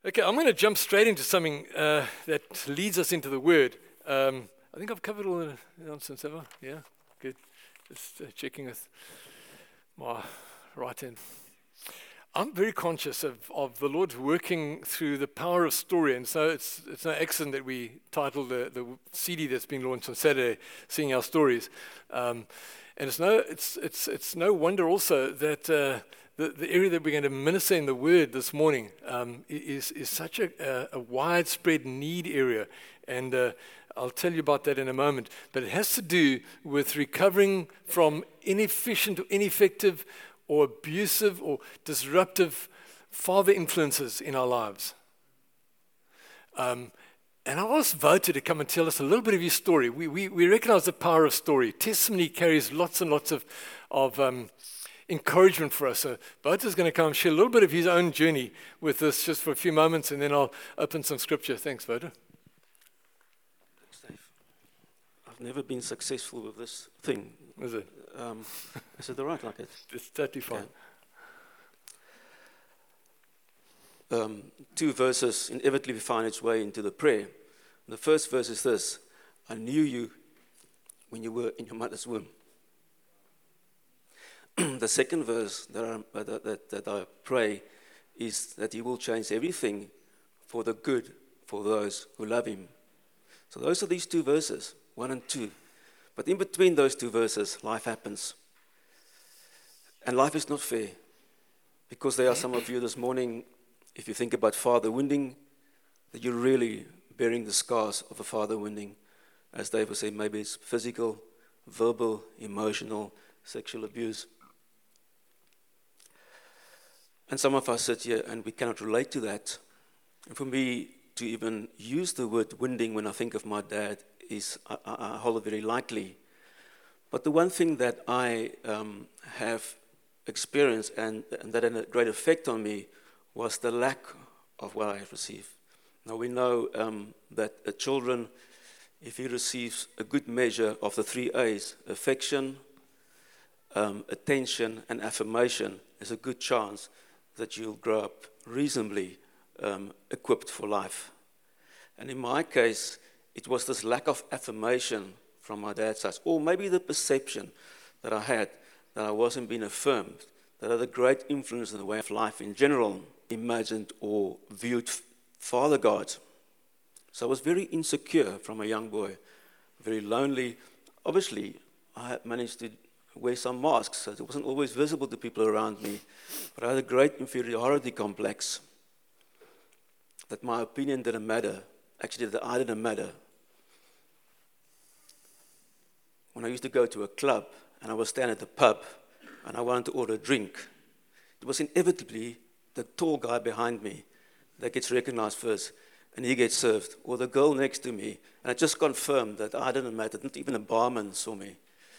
Okay, I'm going to jump straight into something that leads us into the Word. I think I've covered all the nonsense, have I? Yeah, good. Just checking with my right hand. I'm very conscious of the Lord working through the power of story, and so it's no accident that we titled the CD that's been launched on Saturday, "Seeing Our Stories," and it's no wonder also that. The area that we're going to minister in the Word this morning is such a widespread need area, and I'll tell you about that in a moment. But it has to do with recovering from inefficient or ineffective or abusive or disruptive father influences in our lives. And I asked Wouter to come and tell us a little bit of his story. We recognize the power of story. Testimony carries lots and lots of encouragement for us. So Wouter's going to come and share a little bit of his own journey with us just for a few moments, and then I'll open some scripture. Thanks, Wouter. Thanks, Dave. I've never been successful with this thing. Is it? Is it all right like it? It's totally fine. Yeah. 2 verses inevitably find its way into the prayer. The first verse is this: I knew you when you were in your mother's womb. The second verse that I pray is that He will change everything for the good for those who love Him. So those are these 2 verses, 1 and 2. But in between those 2 verses, life happens. And life is not fair, because there are some of you this morning, if you think about father wounding, that you're really bearing the scars of a father wounding. As Dave was saying, maybe it's physical, verbal, emotional, sexual abuse. And some of us sit here and we cannot relate to that. And for me to even use the word wounding when I think of my dad is, I hold it very lightly. But the one thing that I have experienced and that had a great effect on me was the lack of what I have received. Now we know that children, if he receives a good measure of the 3 A's, affection, attention and affirmation, there's a good chance that you'll grow up reasonably equipped for life. And in my case, it was this lack of affirmation from my dad's side, or maybe the perception that I had that I wasn't being affirmed, that had a great influence in the way of life in general, imagined or viewed Father God. So I was very insecure from a young boy, very lonely. Obviously, I had managed to wear some masks, so it wasn't always visible to people around me. But I had a great inferiority complex, that my opinion didn't matter, actually that I didn't matter. When I used to go to a club, and I was standing at the pub, and I wanted to order a drink, it was inevitably the tall guy behind me that gets recognized first, and he gets served, or the girl next to me, and it just confirmed that I didn't matter, not even a barman saw me.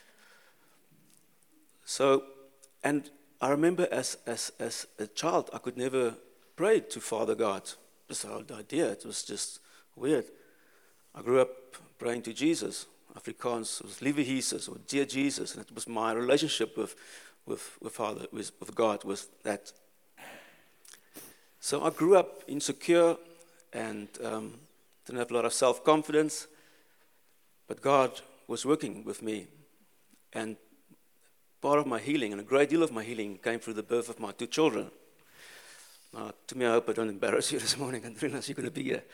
So, and I remember as a child, I could never pray to Father God. Just the whole idea, it was just weird. I grew up praying to Jesus. Afrikaans was Liewe Jesus, or Dear Jesus, and it was my relationship with God was that. So I grew up insecure and didn't have a lot of self-confidence, but God was working with me. And part of my healing, and a great deal of my healing, came through the birth of my 2 children. To me, I hope I don't embarrass you this morning. I didn't realize you're going to be here.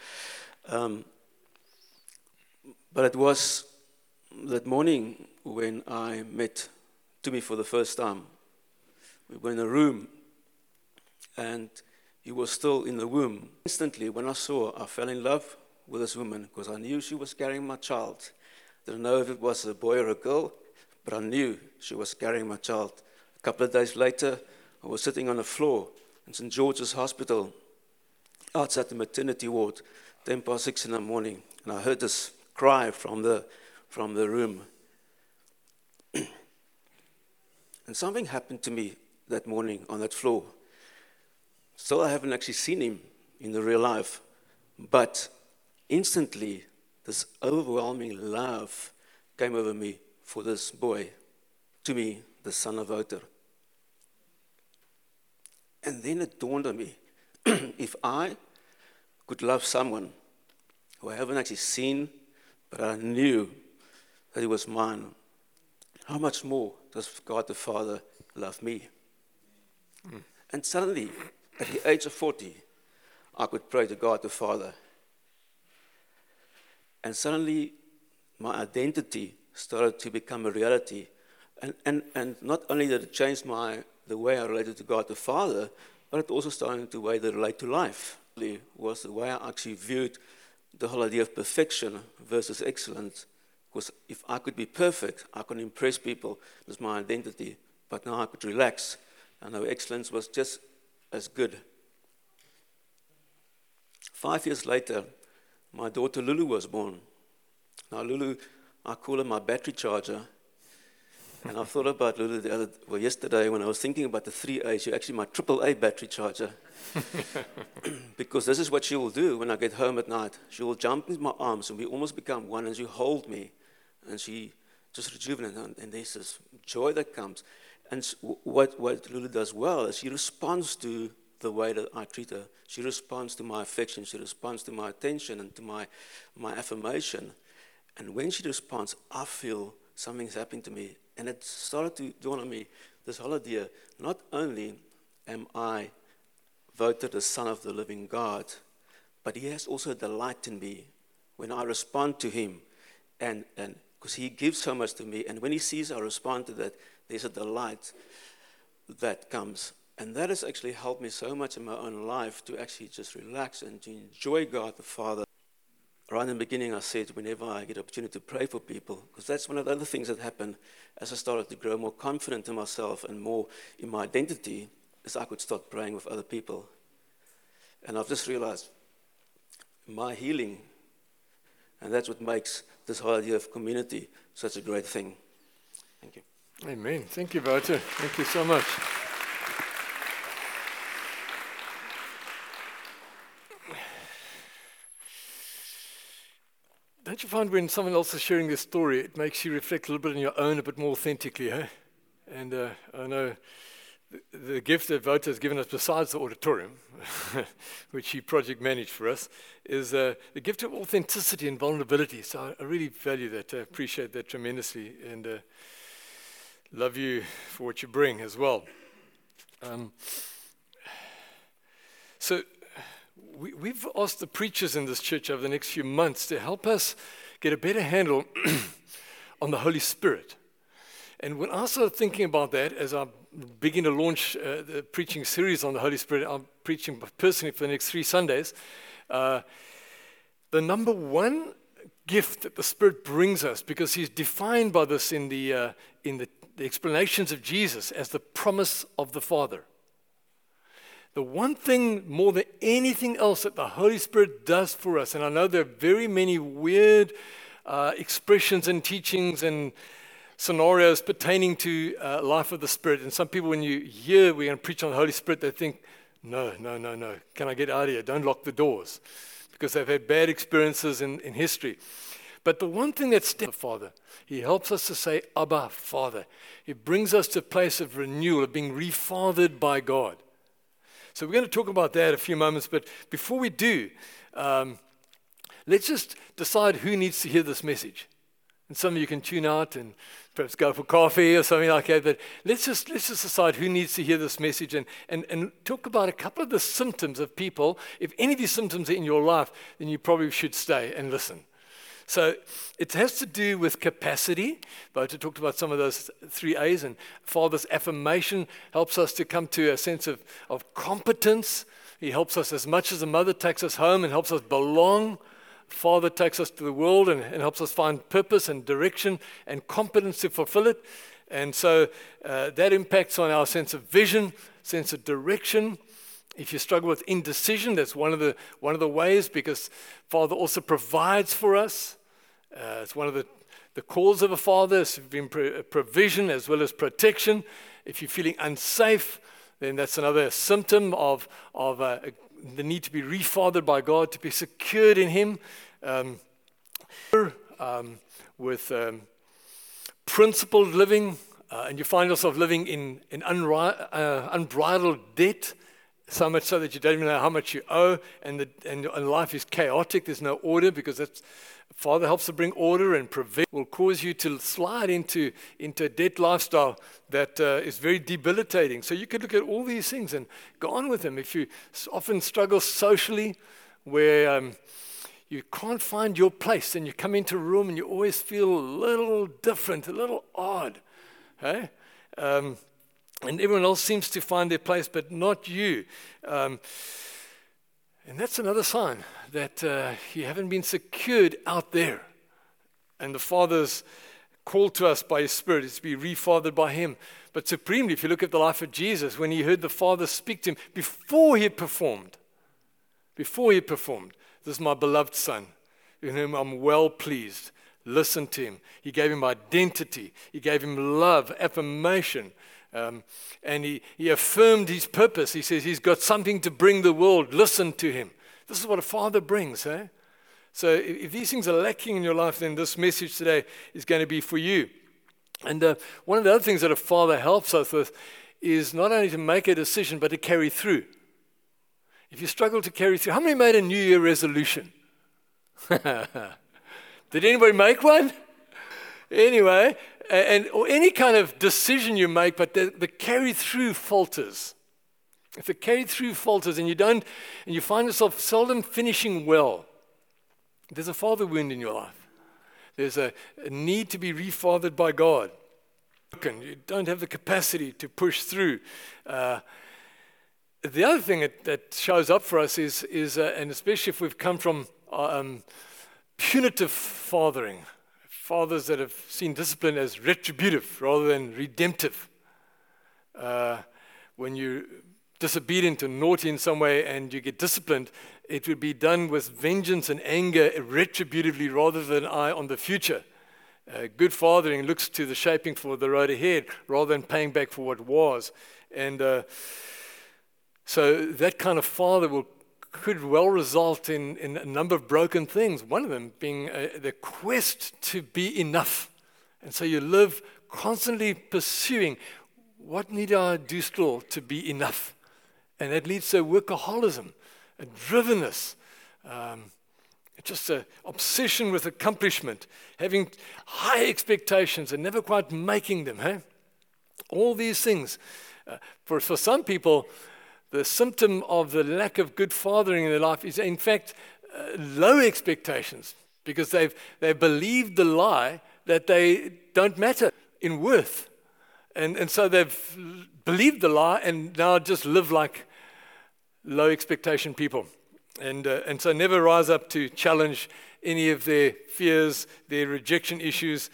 But it was that morning when I met Tumi for the first time. We were in a room, and he was still in the womb. Instantly, when I fell in love with this woman, because I knew she was carrying my child. Didn't know if it was a boy or a girl, but I knew she was carrying my child. A couple of days later, I was sitting on the floor in St. George's Hospital, outside the maternity ward, 6:10 in the morning, and I heard this cry from the room. And something happened to me that morning on that floor. Still, I haven't actually seen him in the real life, but instantly, this overwhelming love came over me for this boy, to me, the son of Wouter. And then it dawned on me, if I could love someone who I haven't actually seen, but I knew that he was mine, how much more does God the Father love me? And suddenly, at the age of 40, I could pray to God the Father. And suddenly, my identity started to become a reality. And not only did it change the way I related to God the Father, but it also started to way to relate to life. It was the way I actually viewed the whole idea of perfection versus excellence. Because if I could be perfect, I could impress people. That's my identity. But now I could relax. I know excellence was just as good. 5 years later, my daughter Lulu was born. Now Lulu, I call her my battery charger. And I thought about Lulu yesterday when I was thinking about the 3A's. You're actually my AAA battery charger. Because this is what she will do when I get home at night. She will jump into my arms and we almost become one, and she hold me. And she just rejuvenates, and there's this joy that comes. And what Lulu does well is she responds to the way that I treat her. She responds to my affection. She responds to my attention and to my affirmation. And when she responds, I feel something's happening to me. And it started to dawn on me, this whole idea, not only am I voted the Son of the living God, but he has also a delight in me when I respond to him. And because he gives so much to me, and when he sees I respond to that, there's a delight that comes. And that has actually helped me so much in my own life to actually just relax and to enjoy God the Father. Right in the beginning, I said whenever I get an opportunity to pray for people, because that's one of the other things that happened as I started to grow more confident in myself and more in my identity, is I could start praying with other people. And I've just realized my healing, and that's what makes this whole idea of community such a great thing. Thank you. Amen. Thank you, Wouter. Thank you so much. Don't you find when someone else is sharing their story, it makes you reflect a little bit on your own a bit more authentically, eh? And I know the gift that Wouter has given us, besides the auditorium, which he project managed for us, is the gift of authenticity and vulnerability. So I really value that. I appreciate that tremendously, and love you for what you bring as well. So we've asked the preachers in this church over the next few months to help us get a better handle on the Holy Spirit. And when I started thinking about that, as I begin to launch the preaching series on the Holy Spirit, I'm preaching personally for the next 3 Sundays, the number one gift that the Spirit brings us, because he's defined by this in the explanations of Jesus as the promise of the Father. The one thing more than anything else that the Holy Spirit does for us, and I know there are very many weird expressions and teachings and scenarios pertaining to life of the Spirit. And some people, when you hear we're going to preach on the Holy Spirit, they think, no. Can I get out of here? Don't lock the doors. Because they've had bad experiences in history. But the one thing that's the Father, he helps us to say, Abba, Father. He brings us to a place of renewal, of being refathered by God. So we're going to talk about that in a few moments, but before we do, let's just decide who needs to hear this message. And some of you can tune out and perhaps go for coffee or something like that, but let's just decide who needs to hear this message and talk about a couple of the symptoms of people. If any of these symptoms are in your life, then you probably should stay and listen. So it has to do with capacity. Wouter talked about some of those 3A's, and Father's affirmation helps us to come to a sense of competence. He helps us as much as a mother takes us home and helps us belong. Father takes us to the world and helps us find purpose and direction and competence to fulfill it. And so that impacts on our sense of vision, sense of direction. If you struggle with indecision, that's one of the ways, because Father also provides for us. It's one of the calls of a father. It's been provision as well as protection. If you're feeling unsafe, then that's another symptom of the need to be refathered by God, to be secured in Him. With principled living, and you find yourself living in unbridled debt, So much so that you don't even know how much you owe, and life is chaotic. There's no order, because that's Father helps to bring order and prevent. Will cause you to slide into a debt lifestyle that is very debilitating. So you could look at all these things and go on with them. If you often struggle socially, where you can't find your place, and you come into a room and you always feel a little different, a little odd, hey? And everyone else seems to find their place, but not you. And that's another sign that you haven't been secured out there. And the Father's call to us by His Spirit is to be refathered by Him. But supremely, if you look at the life of Jesus, when He heard the Father speak to Him before He performed, this is my beloved Son, in whom I'm well pleased. Listen to Him. He gave Him identity. He gave Him love, affirmation. And he affirmed His purpose. He says He's got something to bring the world. Listen to Him. This is what a father brings. Eh? So if these things are lacking in your life, then this message today is going to be for you. And one of the other things that a father helps us with is not only to make a decision, but to carry through. If you struggle to carry through, how many made a New Year resolution? Did anybody make one? Anyway, or any kind of decision you make, but the carry through falters. If the carry through falters and you find yourself seldom finishing well, there's a father wound in your life. There's a need to be refathered by God. You don't have the capacity to push through. The other thing that shows up for us is and especially if we've come from punitive fathering, fathers that have seen discipline as retributive rather than redemptive. When you're disobedient or naughty in some way and you get disciplined, it would be done with vengeance and anger retributively rather than eye on the future. Good fathering looks to the shaping for the road ahead rather than paying back for what was. And so that kind of father could well result in a number of broken things, one of them being the quest to be enough. And so you live constantly pursuing, what need I do still to be enough? And that leads to workaholism, a drivenness, just an obsession with accomplishment, having high expectations and never quite making them. Hey? All these things. For some people, the symptom of the lack of good fathering in their life is, in fact, low expectations, because they've believed the lie that they don't matter in worth. And so they've believed the lie and now just live like low expectation people. And so never rise up to challenge any of their fears, their rejection issues.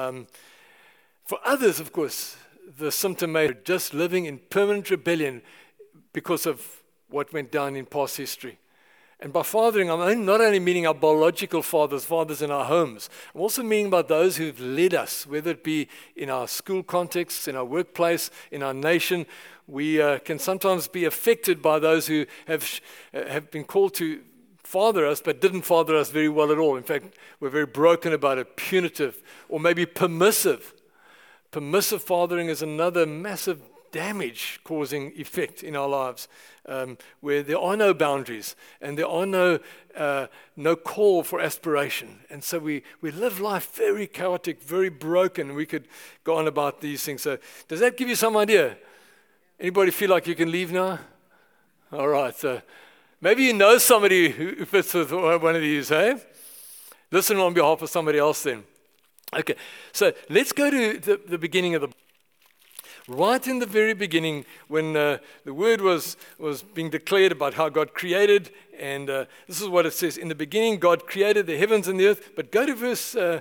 For others, of course, the symptom may be just living in permanent rebellion because of what went down in past history. And by fathering, I'm not only meaning our biological fathers in our homes. I'm also meaning about those who've led us, whether it be in our school contexts, in our workplace, in our nation. We can sometimes be affected by those who have been called to father us, but didn't father us very well at all. In fact, we're very broken about it, punitive, or maybe permissive. Permissive fathering is another massive damage-causing effect in our lives, where there are no boundaries and there are no call for aspiration. And so we live life very chaotic, very broken. We could go on about these things. So does that give you some idea? Anybody feel like you can leave now? All right. So maybe you know somebody who fits with one of these, hey? Listen on behalf of somebody else then. Okay. So let's go to the beginning of the book. Right in the very beginning, when the word was being declared about how God created, and this is what it says. In the beginning, God created the heavens and the earth. But go to verse, the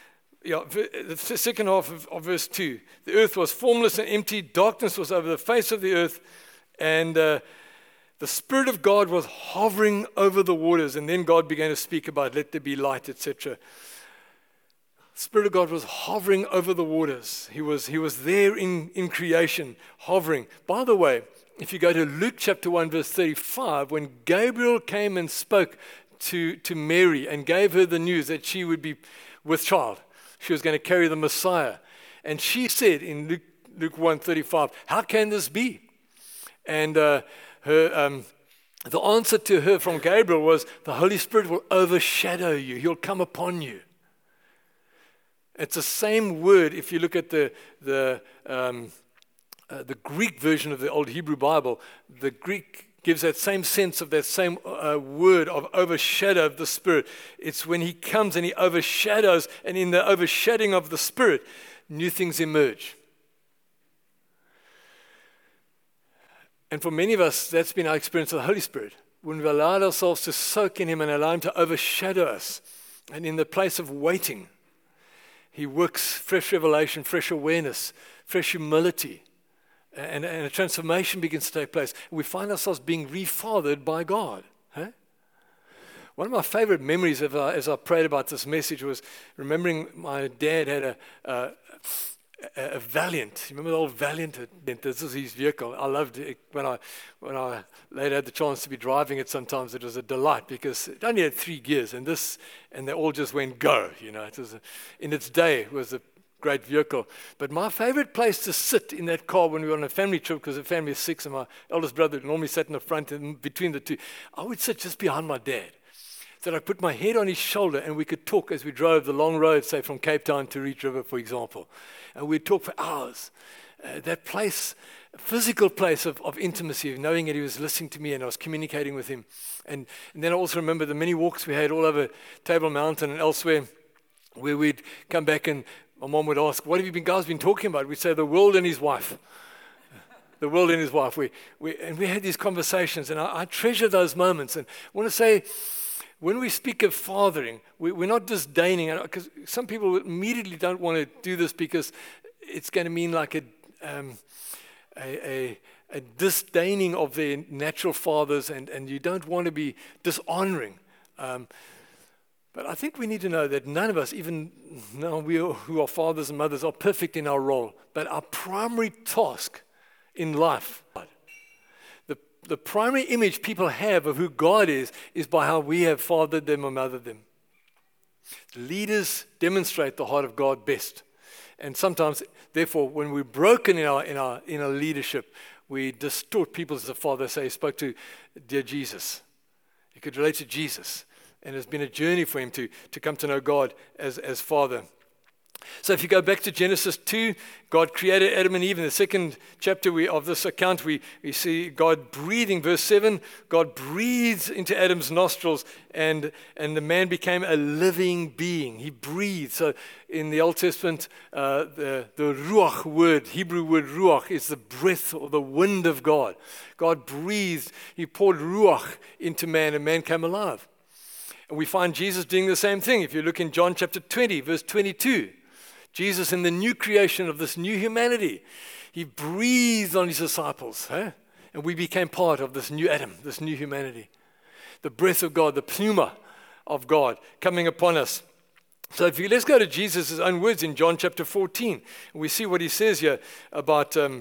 second half of verse 2. The earth was formless and empty. Darkness was over the face of the earth. And the Spirit of God was hovering over the waters. And then God began to speak about, let there be light, etc. The Spirit of God was hovering over the waters. He was there in creation, hovering. By the way, if you go to Luke chapter 1, verse 35, when Gabriel came and spoke to Mary and gave her the news that she would be with child, she was going to carry the Messiah. And she said in Luke 1:35, how can this be? And her the answer to her from Gabriel was, the Holy Spirit will overshadow you. He'll come upon you. It's the same word if you look at the Greek version of the Old Hebrew Bible. The Greek gives that same sense of that same word of overshadow of the Spirit. It's when he comes and he overshadows, and in the overshadowing of the Spirit, new things emerge. And for many of us, that's been our experience of the Holy Spirit. When we've allowed ourselves to soak in him and allow him to overshadow us, and in the place of waiting, he works fresh revelation, fresh awareness, fresh humility, and a transformation begins to take place. We find ourselves being refathered by God. Huh? One of my favorite memories as I prayed about this message was remembering my dad had a Valiant. You remember the old Valiant? This is his vehicle. I loved it. When I later had the chance to be driving it sometimes, it was a delight because it only had 3 gears and they all just went go. It was in its day, it was a great vehicle. But my favorite place to sit in that car when we were on a family trip, because the family is 6 and my eldest brother normally sat in the front, and between the two, I would sit just behind my dad. So I put my head on his shoulder and we could talk as we drove the long road, say from Cape Town to Reach River, for example. And we'd talk for hours. That place, a physical place of intimacy, of knowing that he was listening to me and I was communicating with him. And then I also remember the many walks we had all over Table Mountain and elsewhere, where we'd come back and my mom would ask, what have you guys been talking about? We'd say, the world and his wife. The world and his wife. We had these conversations, and I treasure those moments. And I want to say, when we speak of fathering, we're not disdaining, because some people immediately don't want to do this because it's going to mean like a disdaining of their natural fathers, and you don't want to be dishonoring. But I think we need to know that none of us, even now who are fathers and mothers, are perfect in our role. But our primary task in life, the primary image people have of who God is by how we have fathered them or mothered them. Leaders demonstrate the heart of God best. And sometimes, therefore, when we're broken in our leadership, we distort people as a father. Say, he spoke to dear Jesus. He could relate to Jesus. And it's been a journey for him to come to know God as Father. So if you go back to Genesis 2, God created Adam and Eve. In the second chapter of this account, we see God breathing. Verse 7, God breathes into Adam's nostrils, and the man became a living being. He breathed. So in the Old Testament, the ruach word, Hebrew word ruach, is the breath or the wind of God. God breathed. He poured ruach into man, and man came alive. And we find Jesus doing the same thing. If you look in John chapter 20, verse 22, Jesus in the new creation of this new humanity, he breathed on his disciples, and we became part of this new Adam, this new humanity. The breath of God, the pneuma of God coming upon us. So let's go to Jesus' own words in John chapter 14. We see what he says here about the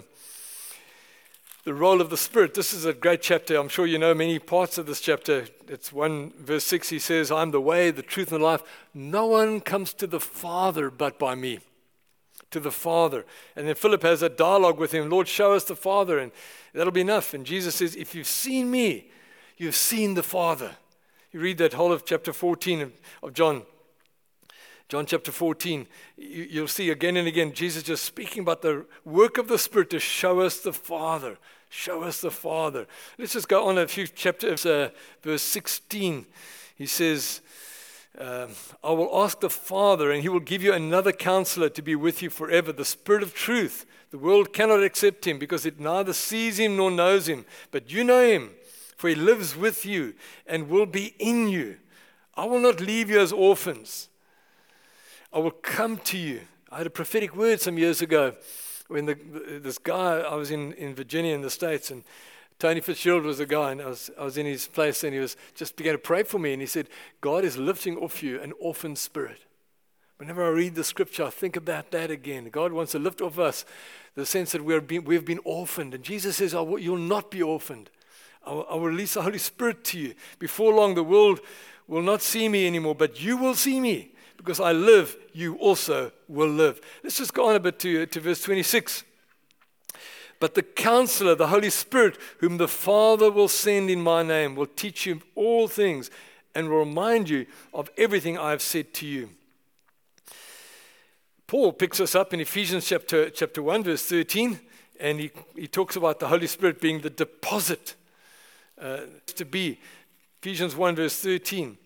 role of the Spirit. This is a great chapter. I'm sure you know many parts of this chapter. It's 1 verse 6. He says, I'm the way, the truth, and the life. No one comes to the Father but by me. To the Father. And then Philip has a dialogue with him. Lord, show us the Father, and that'll be enough. And Jesus says, if you've seen me, you've seen the Father. You read that whole of chapter 14 of John. John chapter 14, you'll see again and again Jesus just speaking about the work of the Spirit to show us the Father. Show us the Father. Let's just go on a few chapters. Verse 16, he says, I will ask the Father, and he will give you another counselor to be with you forever, the Spirit of truth. The world cannot accept him because it neither sees him nor knows him. But you know him, for he lives with you and will be in you. I will not leave you as orphans. I will come to you. I had a prophetic word some years ago when this guy, I was in Virginia in the States, and Tony Fitzgerald was the guy, and I was in his place, and he was just began to pray for me, and he said, God is lifting off you an orphan spirit. Whenever I read the scripture, I think about that again. God wants to lift off us the sense that we've been orphaned, and Jesus says, you'll not be orphaned. I will release the Holy Spirit to you. Before long, the world will not see me anymore, but you will see me. Because I live, you also will live. Let's just go on a bit to verse 26. But the Counselor, the Holy Spirit, whom the Father will send in my name, will teach you all things and will remind you of everything I have said to you. Paul picks us up in Ephesians chapter 1, verse 13, and he talks about the Holy Spirit being the deposit to be. Ephesians 1, verse 13.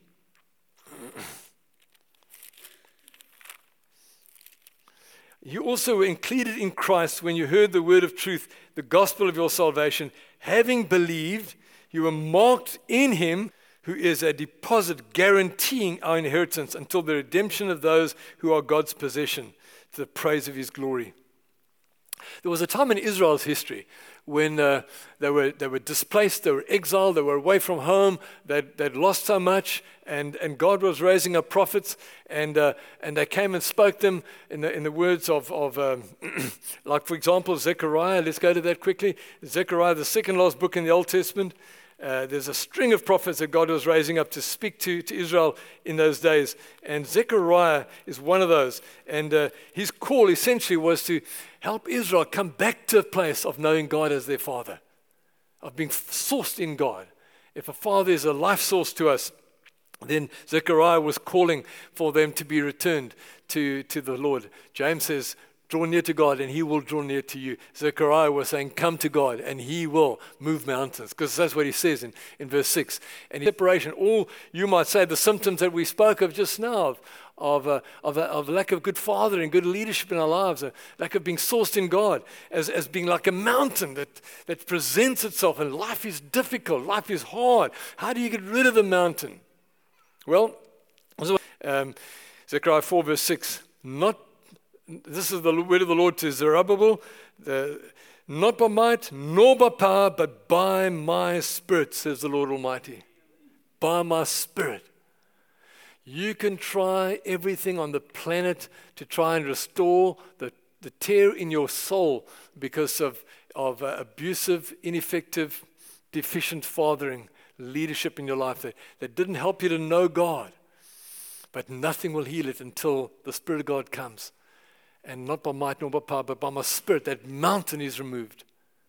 You also were included in Christ when you heard the word of truth, the gospel of your salvation. Having believed, you were marked in him, who is a deposit guaranteeing our inheritance until the redemption of those who are God's possession, to the praise of his glory. There was a time in Israel's history when they were displaced, they were exiled, they were away from home, they'd lost so much, and God was raising up prophets, and they came and spoke them in the words of like, for example, Zechariah. Let's go to that quickly. Zechariah, the second last book in the Old Testament. There's a string of prophets that God was raising up to speak to Israel in those days. And Zechariah is one of those. And his call essentially was to help Israel come back to a place of knowing God as their Father, of being sourced in God. If a Father is a life source to us, then Zechariah was calling for them to be returned to the Lord. James says, draw near to God and he will draw near to you. Zechariah was saying, come to God and he will move mountains, because that's what he says in verse 6. And in separation, all, you might say, the symptoms that we spoke of just now, of lack of good father and good leadership in our lives, a lack of being sourced in God, as being like a mountain that presents itself, and life is difficult, life is hard. How do you get rid of the mountain? Well, Zechariah 4 verse 6, this is the word of the Lord to Zerubbabel, not by might nor by power, but by my Spirit, says the Lord Almighty. By my Spirit. You can try everything on the planet to try and restore the tear in your soul because of abusive, ineffective, deficient fathering, leadership in your life that didn't help you to know God. But nothing will heal it until the Spirit of God comes. And not by might nor by power, but by my Spirit, that mountain is removed.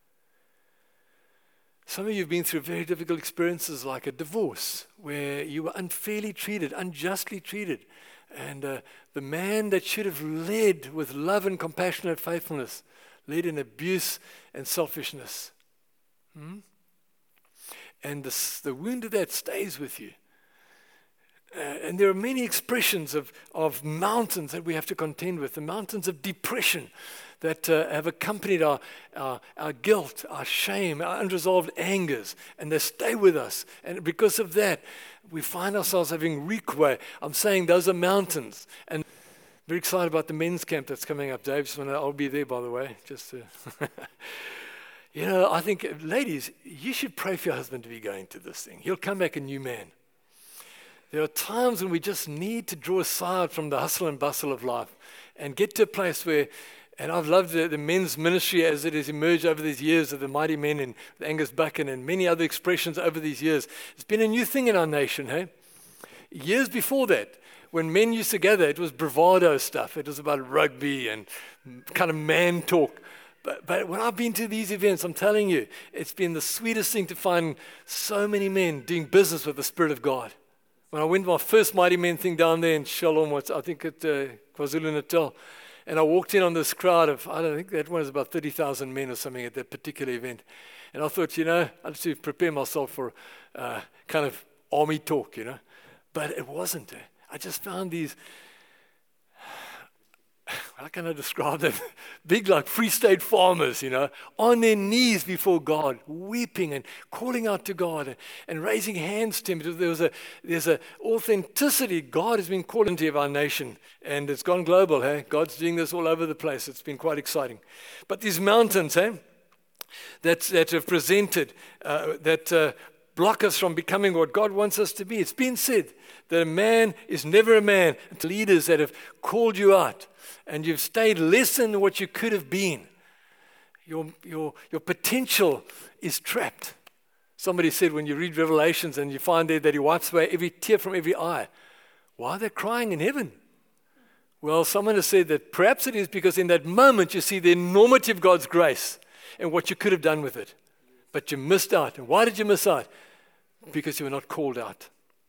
Some of you have been through very difficult experiences like a divorce, where you were unfairly treated, unjustly treated. And the man that should have led with love and compassionate faithfulness led in abuse and selfishness. And the wound of that stays with you. And there are many expressions of mountains that we have to contend with. The mountains of depression that have accompanied our guilt, our shame, our unresolved angers. And they stay with us. And because of that, we find ourselves having recoil. I'm saying those are mountains. And very excited about the men's camp that's coming up, Dave. I'll be there, by the way. I think, ladies, you should pray for your husband to be going to this thing. He'll come back a new man. There are times when we just need to draw aside from the hustle and bustle of life and get to a place where, and I've loved the men's ministry as it has emerged over these years of the mighty men and Angus Buchan and many other expressions over these years. It's been a new thing in our nation, hey? Years before that, when men used to gather, it was bravado stuff. It was about rugby and kind of man talk. But when I've been to these events, I'm telling you, it's been the sweetest thing to find so many men doing business with the Spirit of God. When I went to my first Mighty Men thing down there in Shalom, I think at KwaZulu-Natal, and I walked in on this crowd of, I don't think that one was about 30,000 men or something at that particular event. And I thought, I had to prepare myself for kind of army talk, But it wasn't. I just found these, how can I describe them? Big like Free State farmers, on their knees before God, weeping and calling out to God and raising hands to Him. There's a authenticity God has been calling to our nation, and it's gone global. Hey, God's doing this all over the place. It's been quite exciting. But these mountains, that have presented that block us from becoming what God wants us to be. It's been said that a man is never a man. It's leaders that have called you out, and you've stayed less than what you could have been. Your potential is trapped. Somebody said when you read Revelations and you find there that He wipes away every tear from every eye, why are they crying in heaven? Well, someone has said that perhaps it is because in that moment you see the enormity of God's grace. and what you could have done with it. But you missed out. And why did you miss out? Because you were not called out.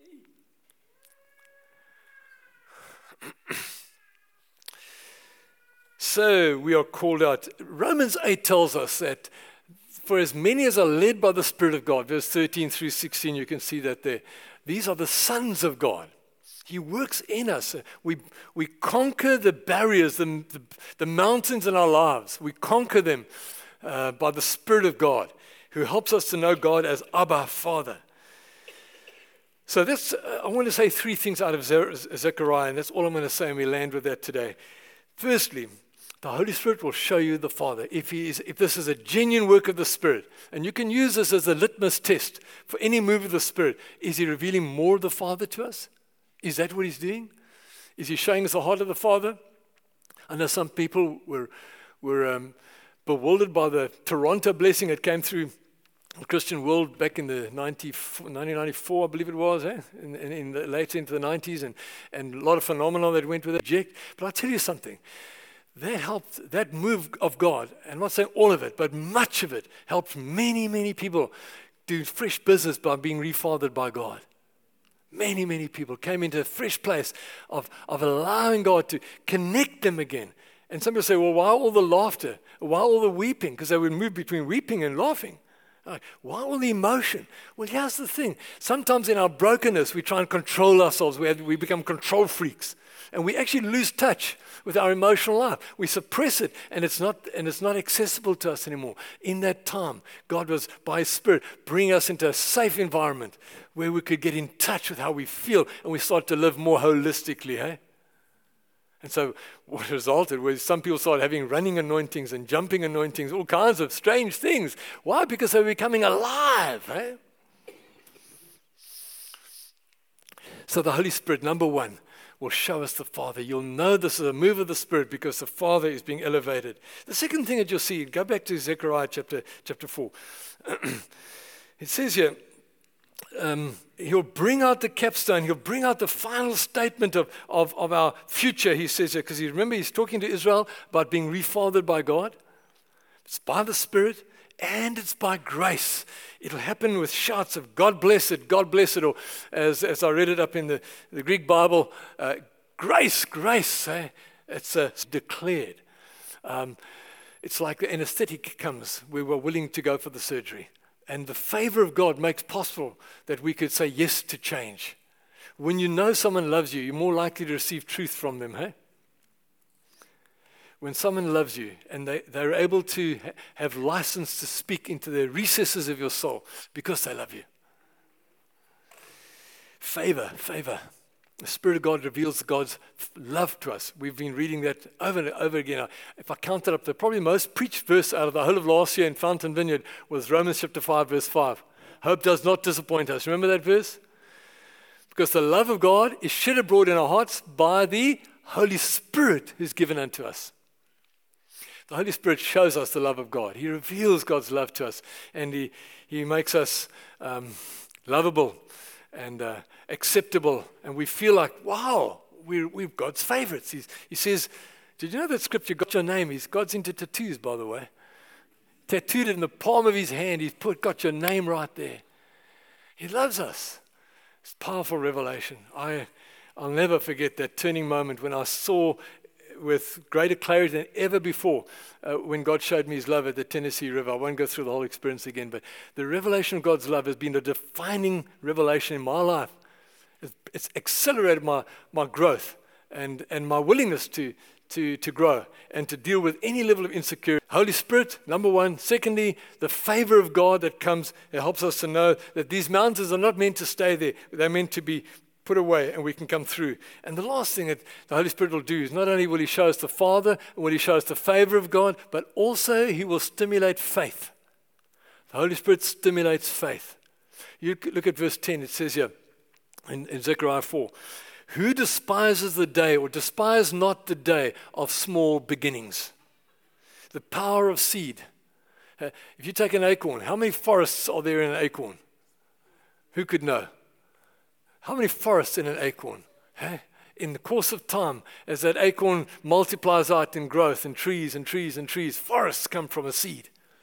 So we are called out. Romans 8 tells us that for as many as are led by the Spirit of God, verse 13 through 16, you can see that there. These are the sons of God. He works in us. We conquer the barriers, the mountains in our lives. We conquer them by the Spirit of God, who helps us to know God as Abba, Father. So I want to say three things out of Zechariah, and that's all I'm going to say, and we land with that today. Firstly, the Holy Spirit will show you the Father. If this is a genuine work of the Spirit, and you can use this as a litmus test for any move of the Spirit, is He revealing more of the Father to us? Is that what He's doing? Is He showing us the heart of the Father? I know some people were bewildered by the Toronto blessing that came through the Christian world back in the 1994, I believe it was, later into the 90s, and a lot of phenomena that went with it. But I'll tell you something. That move of God, and I'm not saying all of it, but much of it, helped many, many people do fresh business by being refathered by God. Many, many people came into a fresh place of allowing God to connect them again. And some people say, well, why all the laughter? Why all the weeping? Because they would move between weeping and laughing. Why all the emotion? Well, here's the thing. Sometimes in our brokenness, we try and control ourselves. We become control freaks. And we actually lose touch with our emotional life. We suppress it, and it's not accessible to us anymore. In that time, God was, by His Spirit, bringing us into a safe environment where we could get in touch with how we feel, and we start to live more holistically, hey? And so what resulted was some people started having running anointings and jumping anointings, all kinds of strange things. Why? Because they were becoming alive, hey? So the Holy Spirit, number one, will show us the Father. You'll know this is a move of the Spirit because the Father is being elevated. The second thing that you'll see, go back to Zechariah chapter 4. It says here, He'll bring out the capstone. He'll bring out the final statement of our future, he says here, because remember, he's talking to Israel about being refathered by God. It's by the Spirit, and it's by grace. It'll happen with shouts of God bless it, or as I read it up in the Greek Bible, grace, eh? It's declared. It's like the anesthetic comes. We were willing to go for the surgery. And the favor of God makes possible that we could say yes to change. When you know someone loves you, you're more likely to receive truth from them, hey? When someone loves you and they're able to have license to speak into the recesses of your soul because they love you. Favor. The Spirit of God reveals God's love to us. We've been reading that over and over again. If I count it up, the probably most preached verse out of the whole of last year in Fountain Vineyard was Romans chapter 5, verse 5. Hope does not disappoint us. Remember that verse? Because the love of God is shed abroad in our hearts by the Holy Spirit who's given unto us. The Holy Spirit shows us the love of God. He reveals God's love to us, and He makes us lovable and acceptable, and we feel like, wow, we're God's favorites. He says, did you know that scripture got your name? God's into tattoos, by the way. Tattooed it in the palm of His hand. He's got your name right there. He loves us. It's powerful revelation. I'll never forget that turning moment when I saw with greater clarity than ever before when God showed me His love at the Tennessee River. I won't go through the whole experience again, but the revelation of God's love has been a defining revelation in my life. It's accelerated my growth and my willingness to grow and to deal with any level of insecurity. Holy Spirit, number one. Secondly, the favor of God that comes, it helps us to know that these mountains are not meant to stay there. They're meant to be put away and we can come through. And the last thing that the Holy Spirit will do is not only will He show us the Father and will He show us the favor of God, but also He will stimulate faith. The Holy Spirit stimulates faith. You look at verse 10, it says here in Zechariah 4, who despises the day or despise not the day of small beginnings? The power of seed. If you take an acorn, how many forests are there in an acorn? Who could know? How many forests in an acorn? In the course of time, as that acorn multiplies out in growth and trees, forests come from a seed.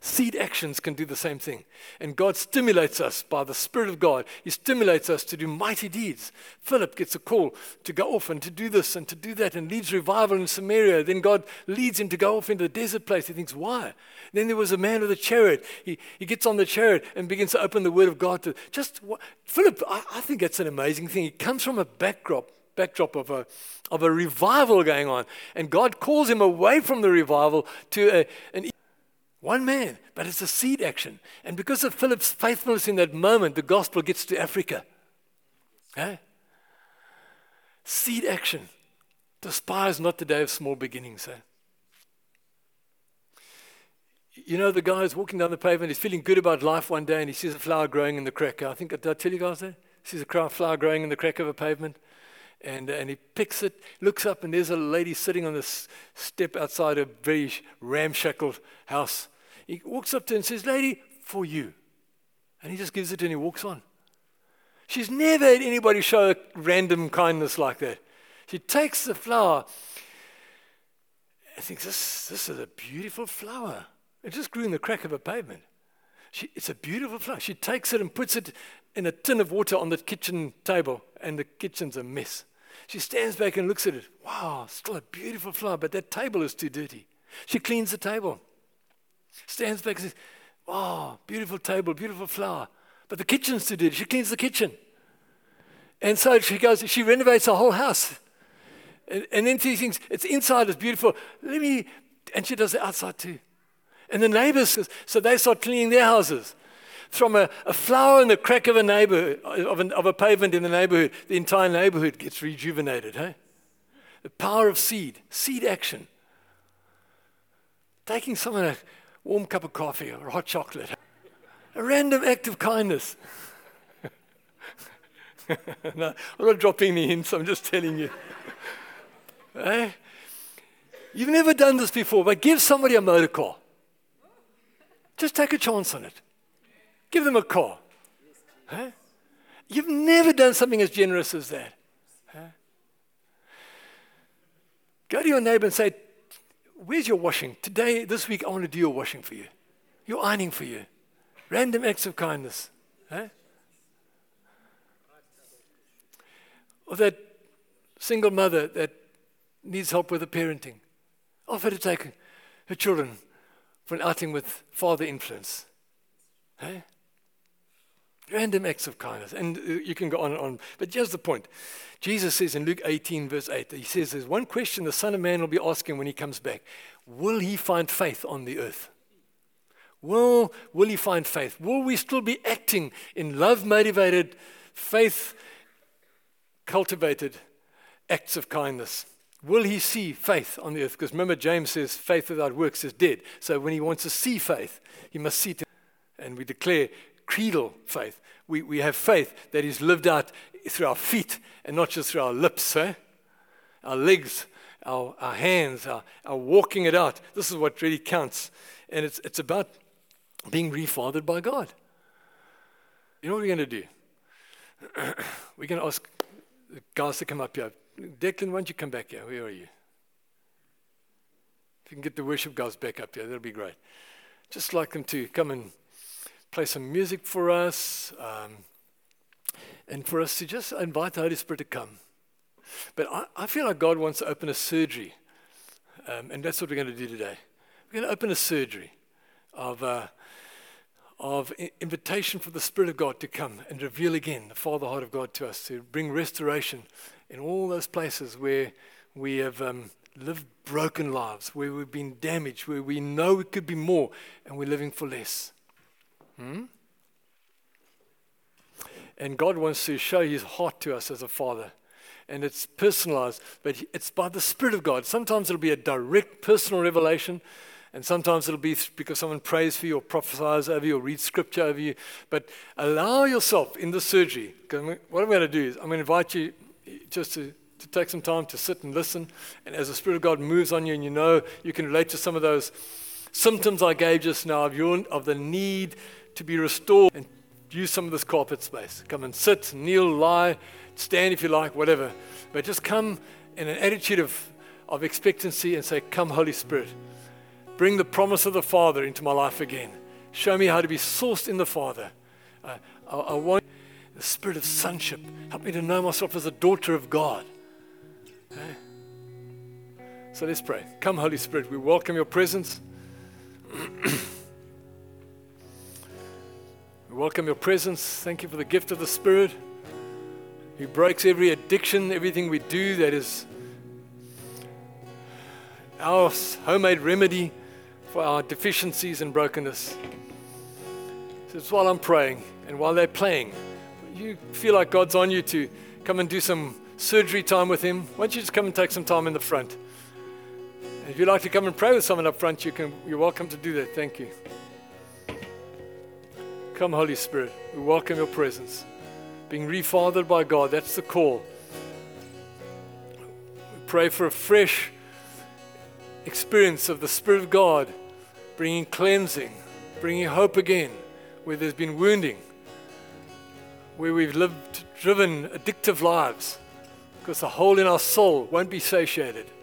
Seed actions can do the same thing. And God stimulates us by the Spirit of God. He stimulates us to do mighty deeds. Philip gets a call to go off and to do this and to do that and leads revival in Samaria. Then God leads him to go off into the desert place. He thinks, why? Then there was a man with a chariot. He gets on the chariot and begins to open the Word of God to Philip, I think that's an amazing thing. He comes from a backdrop of a revival going on. And God calls him away from the revival to one man, but it's a seed action. And because of Philip's faithfulness in that moment, the gospel gets to Africa. Okay? Seed action. Despise not the day of small beginnings. You know, the guy is walking down the pavement, he's feeling good about life one day, and he sees a flower growing in the crack. Did I tell you guys that? He sees a flower growing in the crack of a pavement. And he picks it, looks up, and there's a lady sitting on this step outside a very ramshackle house. He walks up to her and says, "Lady, for you." And he just gives it to her and he walks on. She's never had anybody show random kindness like that. She takes the flower and thinks, this is a beautiful flower. It just grew in the crack of a pavement. It's a beautiful flower. She takes it and puts it in a tin of water on the kitchen table, and the kitchen's a mess. She stands back and looks at it. Wow, still a beautiful flower, but that table is too dirty. She cleans the table. Stands back and says, wow, beautiful table, beautiful flower, but the kitchen's too dirty. She cleans the kitchen. And so she renovates her whole house. And then she thinks, it's inside is beautiful. And she does the outside too. And the neighbors, so they start cleaning their houses. From a flower in the crack of a neighborhood, of a pavement in the neighborhood, the entire neighborhood gets rejuvenated. Hey? The power of seed action. Taking someone a warm cup of coffee or hot chocolate. A random act of kindness. No, I'm not dropping the hints, I'm just telling you. Hey? You've never done this before, but give somebody a motor car. Just take a chance on it. Give them a car. Huh? You've never done something as generous as that. Huh? Go to your neighbor and say, where's your washing? Today, this week, I want to do your washing for you. Your ironing for you. Random acts of kindness. Huh? Or that single mother that needs help with the parenting. Offer to take her children for an outing with father influence. Hey? Random acts of kindness. And you can go on and on. But here's the point. Jesus says in Luke 18, verse 8, he says there's one question the Son of Man will be asking when he comes back. Will he find faith on the earth? Will he find faith? Will we still be acting in love-motivated, faith-cultivated acts of kindness? Will he see faith on the earth? Because remember, James says faith without works is dead. So when he wants to see faith, he must see it. And we declare creedal faith. We have faith that is lived out through our feet and not just through our lips, our legs, our hands, our walking it out. This is what really counts. And it's about being refathered by God. You know what we're going to do? We're going to ask the guys to come up here. Declan, why don't you come back here? Where are you? If you can get the worship guys back up here, that'll be great. Just like them to come and play some music for us, and for us to just invite the Holy Spirit to come. But I feel like God wants to open a surgery, and that's what we're going to do today. We're going to open a surgery of invitation for the Spirit of God to come and reveal again the Father heart of God to us, to bring restoration in all those places where we have lived broken lives, where we've been damaged, where we know it could be more, and we're living for less. And God wants to show his heart to us as a father. And it's personalized, but it's by the Spirit of God. Sometimes it'll be a direct personal revelation, and sometimes it'll be because someone prays for you or prophesies over you or reads scripture over you. But allow yourself in the surgery. Because what I'm going to do is I'm going to invite you just to take some time to sit and listen. And as the Spirit of God moves on you, and you know you can relate to some of those symptoms I gave just now of the need to be restored, and use some of this carpet space. Come and sit, kneel, lie, stand if you like, whatever. But just come in an attitude of expectancy and say, come, Holy Spirit. Bring the promise of the Father into my life again. Show me how to be sourced in the Father. I want the spirit of sonship. Help me to know myself as a daughter of God. Okay? So let's pray. Come, Holy Spirit, we welcome your presence. We welcome your presence. Thank you for the gift of the Spirit. He breaks every addiction, everything we do that is our homemade remedy for our deficiencies and brokenness. So it's while I'm praying and while they're playing, you feel like God's on you to come and do some surgery time with Him. Why don't you just come and take some time in the front? And if you'd like to come and pray with someone up front, you're welcome to do that. Thank you. Come, Holy Spirit, we welcome your presence. Being refathered by God, that's the call. We pray for a fresh experience of the Spirit of God, bringing cleansing, bringing hope again, where there's been wounding, where we've driven addictive lives, because the hole in our soul won't be satiated.